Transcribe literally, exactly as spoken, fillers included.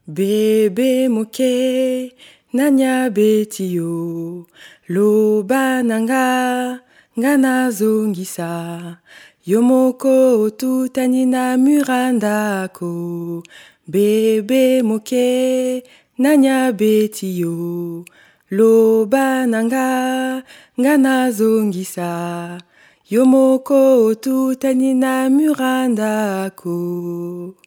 Bebe moke nanya beti yo, loba nanga ngana zongisa, yomoko otutani na murandako. Bebe moke nanya beti yo, loba nanga ngana zongisa, yomoko otutani na murandako.